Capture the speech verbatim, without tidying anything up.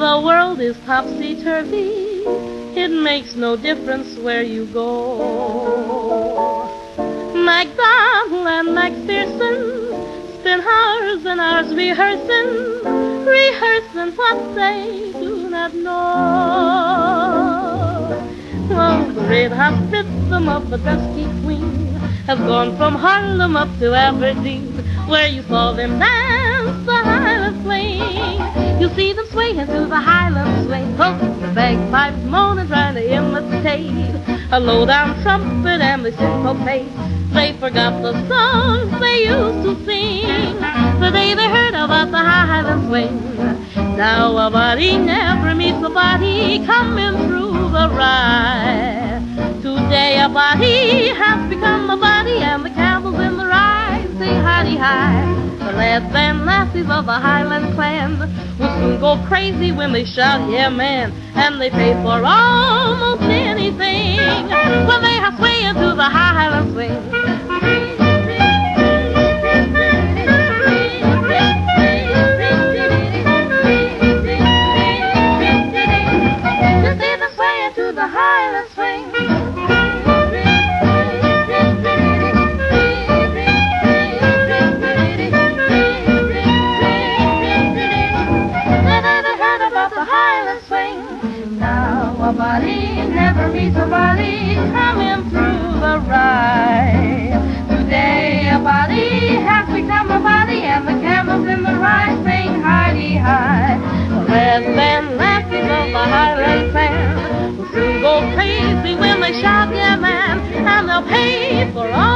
the world is topsy-turvy, it makes no difference where you go. MacDonald and MacPherson spend hours and hours rehearsing, rehearsing what they do not know. Oh, the red hot rhythm of a dusty queen has gone from Harlem up to Aberdeen, where you saw them dance the Highland swing. You see them swaying to the Highland swing, oh, the bagpipes moaning, trying to imitate a low-down trumpet and the syncopate. They forgot the songs they used to sing the day they heard about the Highland swing. Now a body never meets a body coming through the rye. Today a body has become a body, and the candles in the rye sing hidey-high. The lads and lassies of the Highland clan will soon go crazy when they shout, yeah man, and they pay for almost anything when they have swaying to the Highland swing. You see them swaying to the Highland swing. A body never meets a body coming through the rye. Today a body has become a body, and the candles in the rye sing hidey-high. The lads and lassies of the Highland clan will soon go crazy when they shout, yeah man, and they'll pay for all